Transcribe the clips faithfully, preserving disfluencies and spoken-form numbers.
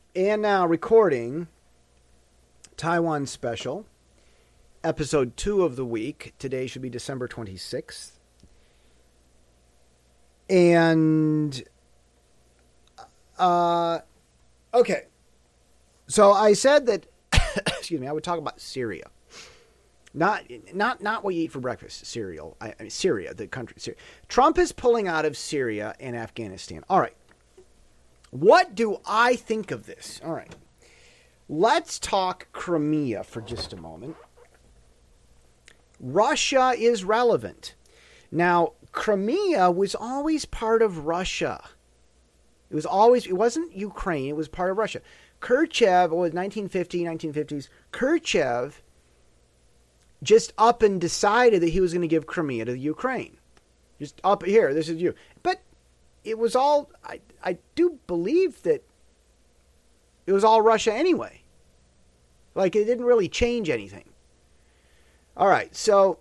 And now recording Taiwan Special, episode two of the week. Today should be December twenty-sixth. And, uh, okay. So I said that, excuse me, I would talk about Syria. Not, not, not what you eat for breakfast, cereal. I, I mean, Syria, the country. Syria. Trump is pulling out of Syria and Afghanistan. All right. What do I think of this? All right. Let's talk Crimea for just a moment. Russia is relevant. Now, Crimea was always part of Russia. It was always, it wasn't Ukraine, it was part of Russia. Khrushchev, was nineteen fifty, nineteen fifties, Khrushchev just up and decided that he was going to give Crimea to the Ukraine. Just up here, this is you. But it was all, I, I do believe that it was all Russia anyway. Like, it didn't really change anything. All right, so,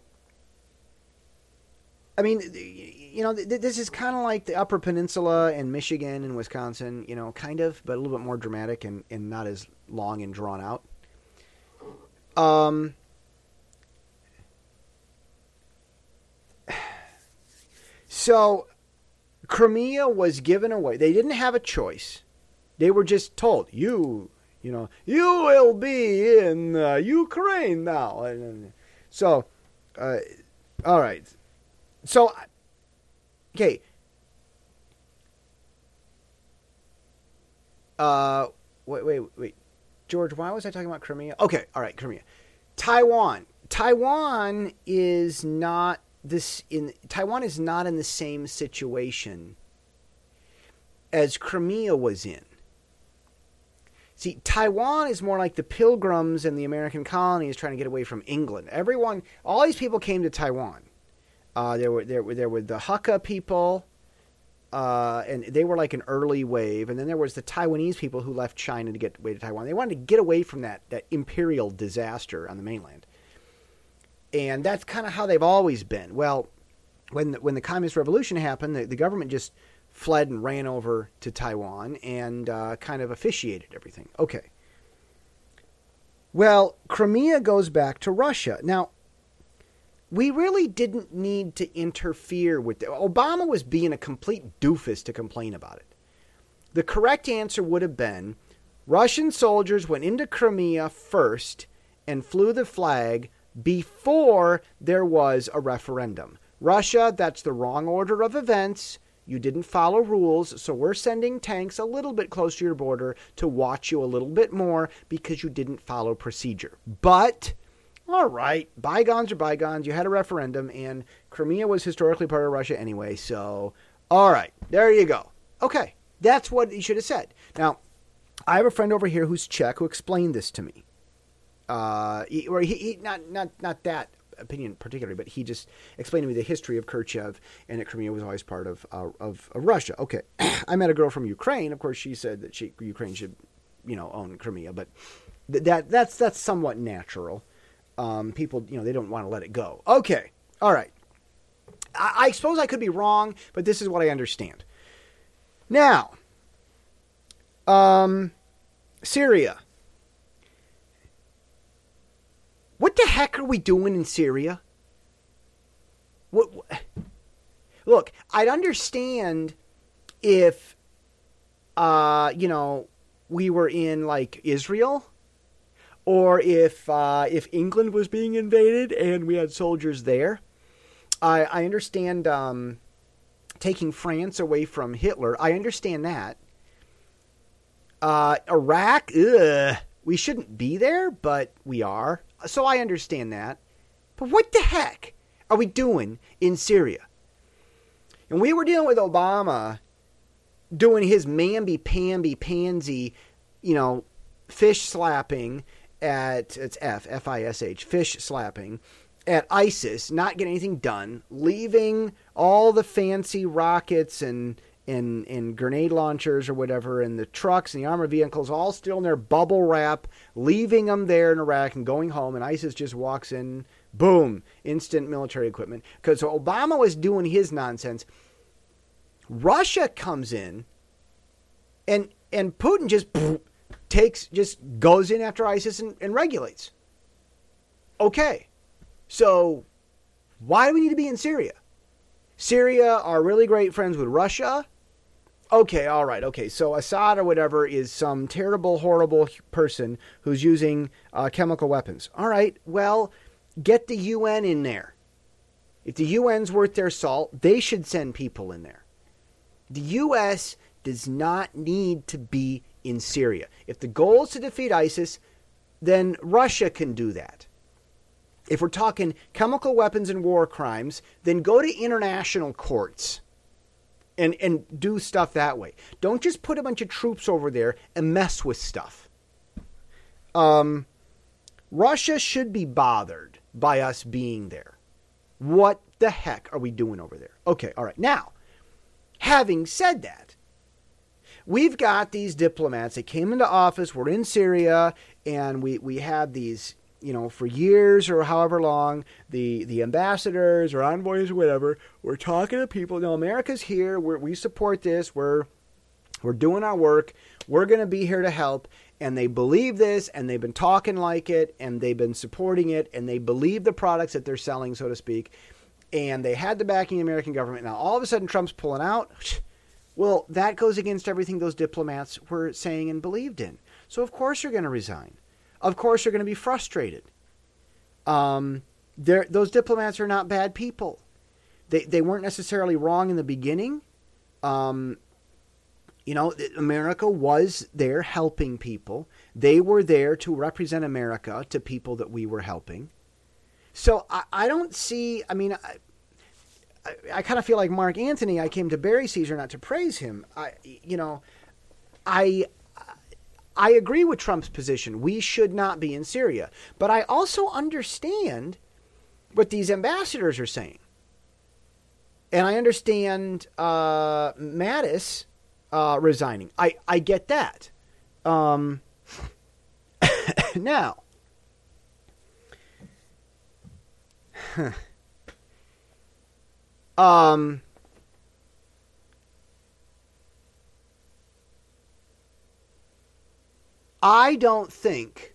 I mean, you know, this is kind of like the Upper Peninsula and Michigan and Wisconsin, you know, kind of, but a little bit more dramatic and, and not as long and drawn out. Um... So, Crimea was given away. They didn't have a choice. They were just told, you, you know, you will be in uh, Ukraine now. So, uh, all right. So, okay. Uh, wait, wait, wait. George, why was I talking about Crimea? Okay, all right, Crimea. Taiwan. Taiwan is not this in Taiwan is not in the same situation as Crimea was in. See, Taiwan is more like the Pilgrims and the American colonies trying to get away from England. Everyone, all these people came to Taiwan. Uh, there were there were there were the Hakka people, uh, and they were like an early wave. And then there was the Taiwanese people who left China to get away to Taiwan. They wanted to get away from that that imperial disaster on the mainland. And that's kind of how they've always been. Well, when the, when the Communist Revolution happened, the, the government just fled and ran over to Taiwan and uh, kind of officiated everything. Okay. Well, Crimea goes back to Russia. Now, we really didn't need to interfere with it. Obama was being a complete doofus to complain about it. The correct answer would have been Russian soldiers went into Crimea first and flew the flag before there was a referendum. Russia, that's the wrong order of events. You didn't follow rules, so we're sending tanks a little bit close to your border to watch you a little bit more because you didn't follow procedure. But, all right, bygones are bygones. You had a referendum, and Crimea was historically part of Russia anyway, so, all right, there you go. Okay, that's what he should have said. Now, I have a friend over here who's Czech who explained this to me. Uh, he, or he, he, not, not, not that opinion particularly, but he just explained to me the history of Khrushchev and that Crimea was always part of, uh, of, of Russia. Okay. I met a girl from Ukraine. Of course, she said that she, Ukraine should, you know, own Crimea, but th- that, that's, that's somewhat natural. Um, people, you know, they don't want to let it go. Okay. All right. I, I suppose I could be wrong, but this is what I understand. Now, um, Syria. What the heck are we doing in Syria? What, what, look, I'd understand if, uh, you know, we were in like Israel, or if uh, if England was being invaded and we had soldiers there. I, I understand um, taking France away from Hitler. I understand that. Uh, Iraq, ugh, we shouldn't be there, but we are. So I understand that. But what the heck are we doing in Syria? And we were dealing with Obama doing his mamby-pamby-pansy, you know, fish slapping at, it's F, F I S H, fish slapping at ISIS, not getting anything done, leaving all the fancy rockets and and, and grenade launchers or whatever, and the trucks and the armored vehicles all still in their bubble wrap, leaving them there in Iraq and going home, and ISIS just walks in, boom, instant military equipment. Because so Obama was doing his nonsense. Russia comes in, and and Putin just takes, just goes in after ISIS and, and regulates. Okay. So why do we need to be in Syria? Syria are really great friends with Russia. Okay, all right, okay. So Assad or whatever is some terrible, horrible person who's using uh, chemical weapons. All right, well, get the U N in there. If the U N's worth their salt, they should send people in there. The U S does not need to be in Syria. If the goal is to defeat ISIS, then Russia can do that. If we're talking chemical weapons and war crimes, then go to international courts and, and do stuff that way. Don't just put a bunch of troops over there and mess with stuff. Um, Russia should be bothered by us being there. What the heck are we doing over there? Okay, all right. Now, having said that, we've got these diplomats that came into office, we're in Syria, and we, we had these, you know, for years or however long, the, the ambassadors or envoys or whatever, we're talking to people. No, America's here. We're, we support this. We're, we're doing our work. We're going to be here to help. And they believe this, and they've been talking like it, and they've been supporting it, and they believe the products that they're selling, so to speak. And they had the backing of the American government. Now, all of a sudden, Trump's pulling out. Well, that goes against everything those diplomats were saying and believed in. So, of course, you're going to resign. Of course, you're going to be frustrated. Um, those diplomats are not bad people. They they weren't necessarily wrong in the beginning. Um, you know, America was there helping people. They were there to represent America to people that we were helping. So I, I don't see, I mean, I, I, I kind of feel like Mark Antony. I came to bury Caesar, not to praise him. I, you know, I... I agree with Trump's position. We should not be in Syria. But I also understand what these ambassadors are saying. And I understand uh, Mattis uh, resigning. I, I get that. Um, now, um... I don't think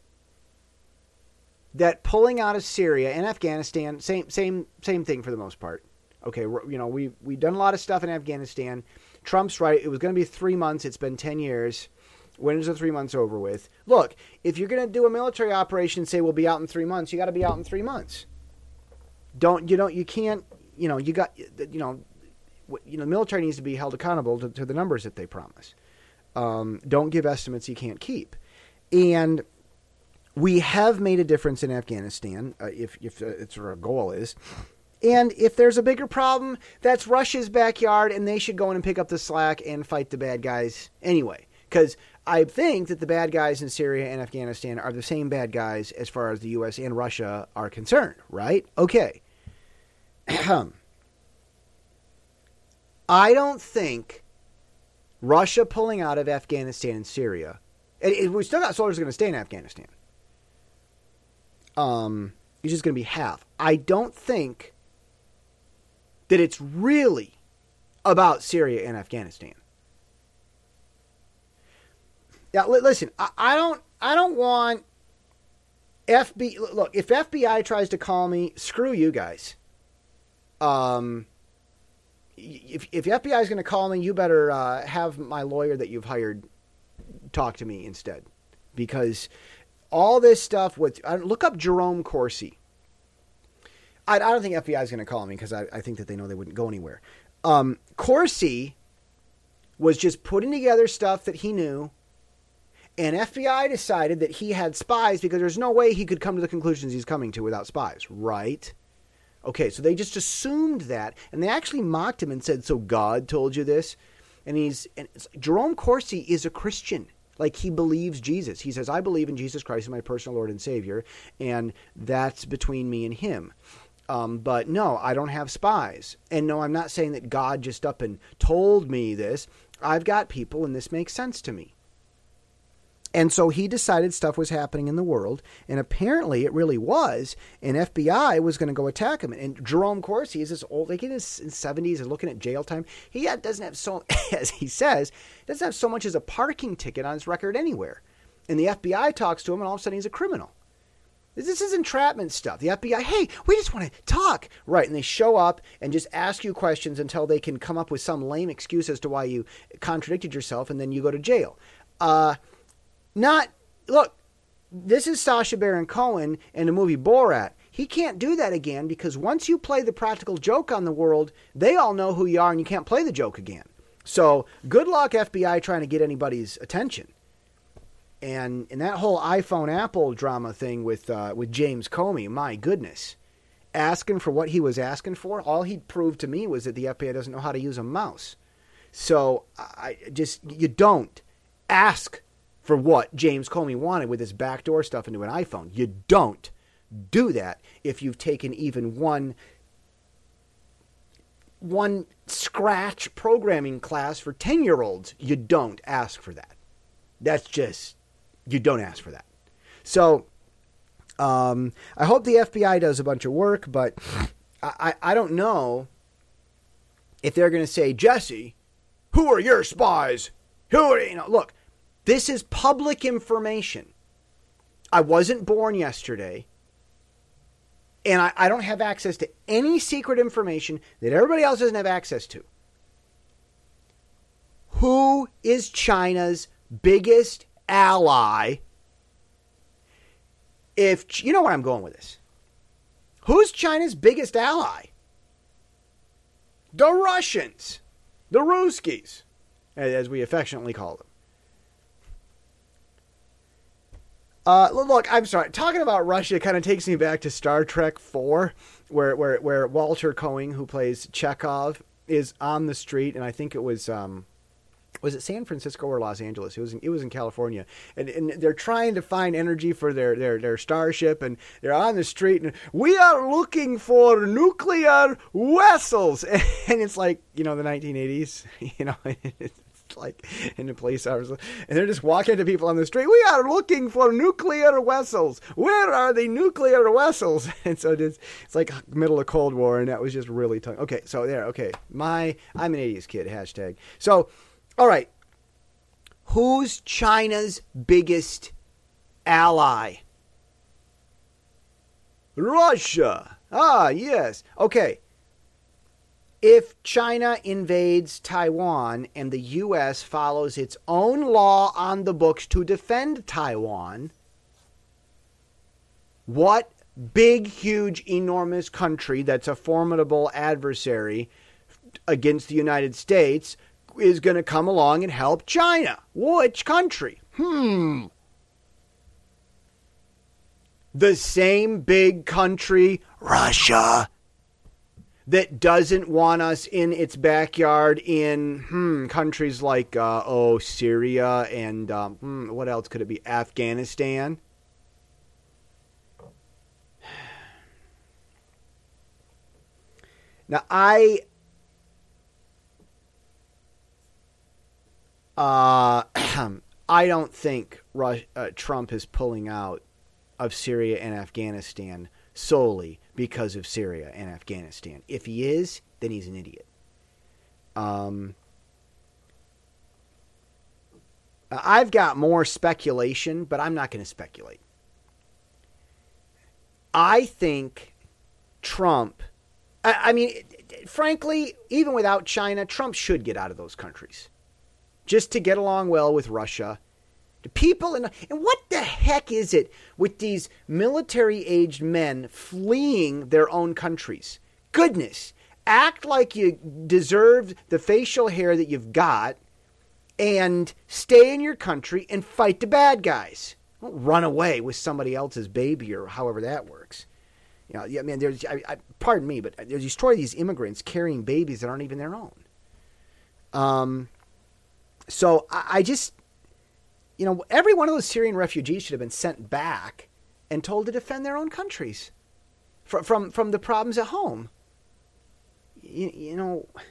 that pulling out of Syria and Afghanistan, same same same thing for the most part. Okay, you know, we we've done a lot of stuff in Afghanistan. Trump's right. It was going to be three months. It's been ten years. When is the three months over with? Look, if you're going to do a military operation and say we'll be out in three months, you got to be out in three months. Don't you don't you can't you know you got you know you know the military needs to be held accountable to, to the numbers that they promise. Um, don't give estimates you can't keep. And we have made a difference in Afghanistan, uh, if, if uh, it's what our goal is. And if there's a bigger problem, that's Russia's backyard, and they should go in and pick up the slack and fight the bad guys anyway. Because I think that the bad guys in Syria and Afghanistan are the same bad guys as far as the U S and Russia are concerned, right? Okay. I don't think Russia pulling out of Afghanistan and Syria, and it, we still got soldiers going to stay in Afghanistan. Um, it's just going to be half. I don't think that it's really about Syria and Afghanistan. Yeah, li- listen, I, I don't, I don't want F B I. Look, if F B I tries to call me, screw you guys. Um. If, if F B I is going to call me, you better uh, have my lawyer that you've hired talk to me instead. Because all this stuff with... Uh, look up Jerome Corsi. I, I don't think F B I is going to call me because I, I think that they know they wouldn't go anywhere. Um, Corsi was just putting together stuff that he knew, and F B I decided that he had spies because there's no way he could come to the conclusions he's coming to without spies, right? Okay, so they just assumed that, and they actually mocked him and said, so God told you this? And he's and Jerome Corsi is a Christian. Like, he believes Jesus. He says, I believe in Jesus Christ as my personal Lord and Savior, and that's between me and him. Um, but no, I don't have spies. And no, I'm not saying that God just up and told me this. I've got people, and this makes sense to me. And so he decided stuff was happening in the world, and apparently it really was, and F B I was going to go attack him. And Jerome Corsi is this old, like in his seventies, is looking at jail time. He doesn't have so, as he says, doesn't have so much as a parking ticket on his record anywhere. And the F B I talks to him, and all of a sudden he's a criminal. This is entrapment stuff. The F B I, hey, we just want to talk. Right, and they show up and just ask you questions until they can come up with some lame excuse as to why you contradicted yourself, and then you go to jail. Uh... Not, look, this is Sacha Baron Cohen in the movie Borat. He can't do that again because once you play the practical joke on the world, they all know who you are and you can't play the joke again. So good luck, F B I, trying to get anybody's attention. And and that whole iPhone Apple drama thing with uh, with James Comey, my goodness, asking for what he was asking for, all he proved to me was that the F B I doesn't know how to use a mouse. So I just, you don't ask for what James Comey wanted with his backdoor stuff into an iPhone. You don't do that if you've taken even one one scratch programming class for ten-year-olds. You don't ask for that. That's just, you don't ask for that. So um, I hope the F B I does a bunch of work, but I, I, I don't know if they're going to say, Jesse, who are your spies? Who are, you know, look, this is public information. I wasn't born yesterday, and I, I don't have access to any secret information that everybody else doesn't have access to. Who is China's biggest ally? If you know where I'm going with this. Who's China's biggest ally? The Russians. The Ruskies, as we affectionately call them. Uh, look, I'm sorry. Talking about Russia kind of takes me back to Star Trek four, where where where Walter Koenig, who plays Chekhov, is on the street, and I think it was um, was it San Francisco or Los Angeles? It was in, it was in California, and and they're trying to find energy for their their their starship, and they're on the street, and we are looking for nuclear vessels, and it's like, you know, the nineteen eighties, you know. It's like in the police hours, and they're just walking to people on the street. We are looking for nuclear vessels. Where are the nuclear vessels? And so it's, it's like middle of Cold War, and that was just really tongue. Okay, so there. Okay, my I'm an eighties kid. Hashtag. So, all right. Who's China's biggest ally? Russia. Ah, yes. Okay. If China invades Taiwan and the U S follows its own law on the books to defend Taiwan, what big, huge, enormous country that's a formidable adversary against the United States is going to come along and help China? Which country? Hmm. The same big country, Russia, that doesn't want us in its backyard in hmm, countries like, uh, oh, Syria and um, hmm, what else could it be? Afghanistan. Now, I uh, I don't think Russia, uh, Trump is pulling out of Syria and Afghanistan solely because of Syria and Afghanistan. If he is, then he's an idiot. Um, I've got more speculation, but I'm not going to speculate. I think Trump, I, I mean, frankly, even without China, Trump should get out of those countries just to get along well with Russia. The people in, and what the heck is it with these military-aged men fleeing their own countries? Goodness, act like you deserve the facial hair that you've got and stay in your country and fight the bad guys. Don't run away with somebody else's baby or however that works. You know, I mean, there's, I, I, pardon me, but there's these story of these immigrants carrying babies that aren't even their own. Um, so I, I just. You know, every one of those Syrian refugees should have been sent back and told to defend their own countries from from, from the problems at home. You, you know,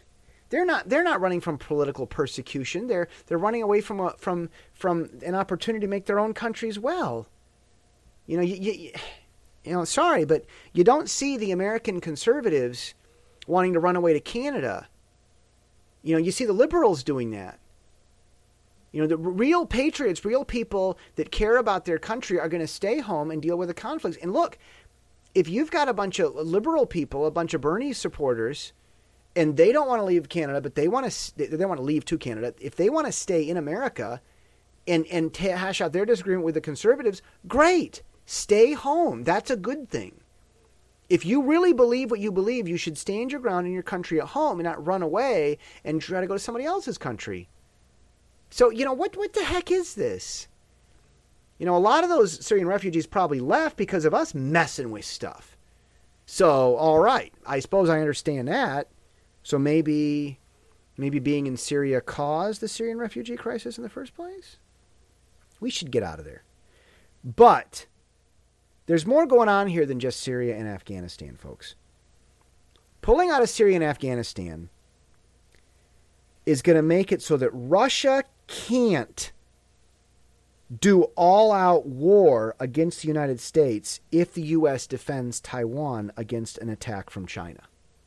They're not. They're not running from political persecution. They're they're running away from a, from from an opportunity to make their own countries well. You know, you, you, you know. Sorry, but you don't see the American conservatives wanting to run away to Canada. You know, you see the liberals doing that. You know, the real patriots, real people that care about their country are going to stay home and deal with the conflicts. And look, if you've got a bunch of liberal people, a bunch of Bernie supporters, and they don't want to leave Canada, but they want to they want to leave to Canada. If they want to stay in America and and hash out their disagreement with the conservatives, great. Stay home. That's a good thing. If you really believe what you believe, you should stand your ground in your country at home and not run away and try to go to somebody else's country. So, you know, what what the heck is this? You know, a lot of those Syrian refugees probably left because of us messing with stuff. So, all right, I suppose I understand that. So maybe maybe being in Syria caused the Syrian refugee crisis in the first place? We should get out of there. But there's more going on here than just Syria and Afghanistan, folks. Pulling out of Syria and Afghanistan is going to make it so that Russia can't do all-out war against the United States if the U S defends Taiwan against an attack from China.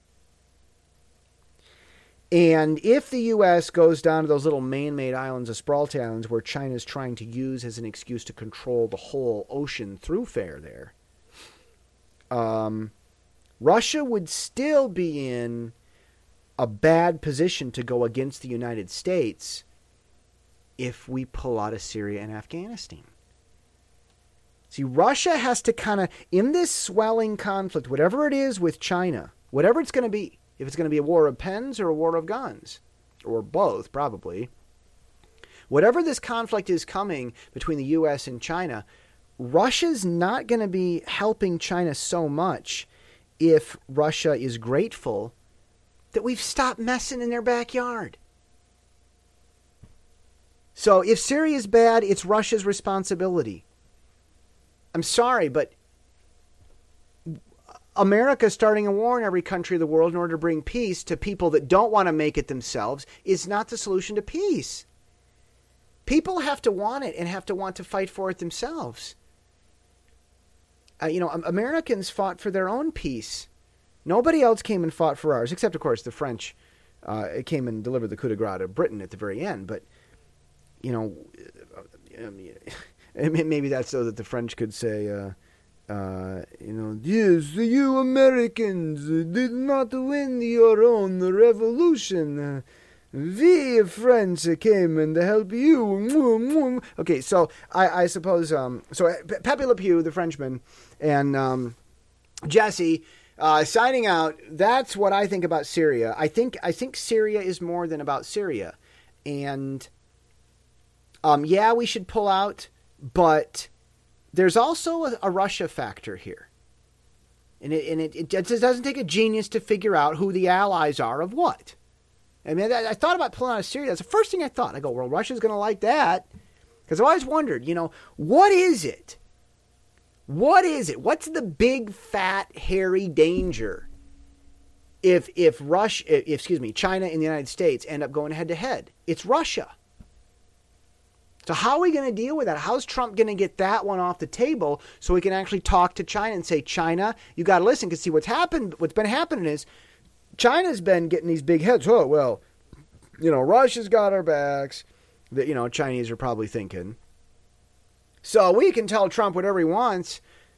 And if the U S goes down to those little man-made islands, the Gibraltar Islands, where China's trying to use as an excuse to control the whole ocean thoroughfare there, um, Russia would still be in a bad position to go against the United States if we pull out of Syria and Afghanistan. See, Russia has to kind of, in this swelling conflict, whatever it is with China, whatever it's going to be, if it's going to be a war of pens or a war of guns, or both, probably, whatever this conflict is coming between the U S and China, Russia's not going to be helping China so much if Russia is grateful that we've stopped messing in their backyard. So if Syria is bad, it's Russia's responsibility. I'm sorry, but America starting a war in every country of the world in order to bring peace to people that don't want to make it themselves is not the solution to peace. People have to want it and have to want to fight for it themselves. Uh, you know, Americans fought for their own peace. Nobody else came and fought for ours, except, of course, the French uh, came and delivered the coup de grace to Britain at the very end. But, you know, maybe that's so that the French could say, uh, uh, you know, yes, you Americans did not win your own revolution. We French came and help you. Okay, so I, I suppose, um, so Pepe Le Pew, the Frenchman, and um, Jesse... Uh, signing out, that's what I think about Syria. I think I think Syria is more than about Syria. And, um, yeah, we should pull out, but there's also a, a Russia factor here. And, it, and it, it just doesn't take a genius to figure out who the allies are of what. I mean, I, I thought about pulling out of Syria. That's the first thing I thought. I go, well, Russia's going to like that. Because I've always wondered, you know, what is it? What is it? What's the big, fat, hairy danger if if Russia, if, excuse me, China and the United States end up going head to head? It's Russia. So how are we going to deal with that? How's Trump going to get that one off the table so we can actually talk to China and say, China, you got to listen, because see what's happened. What's been happening is China's been getting these big heads. Oh well, you know, Russia's got our backs. That, you know, Chinese are probably thinking. So we can tell Trump whatever he wants.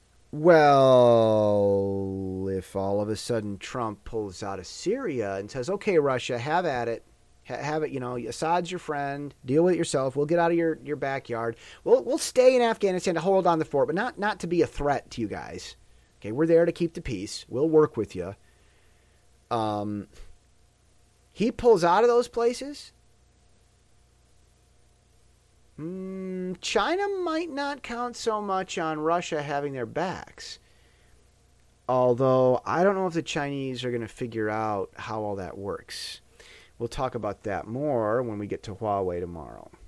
Well, if all of a sudden Trump pulls out of Syria and says, okay, Russia, have at it. Ha- have it, you know, Assad's your friend. Deal with it yourself. We'll get out of your, your backyard. We'll, we'll stay in Afghanistan to hold on the fort, but not, not to be a threat to you guys. Okay, we're there to keep the peace. We'll work with you. Um, he pulls out of those places. Mm, China might not count so much on Russia having their backs. Although, I don't know if the Chinese are going to figure out how all that works. We'll talk about that more when we get to Huawei tomorrow.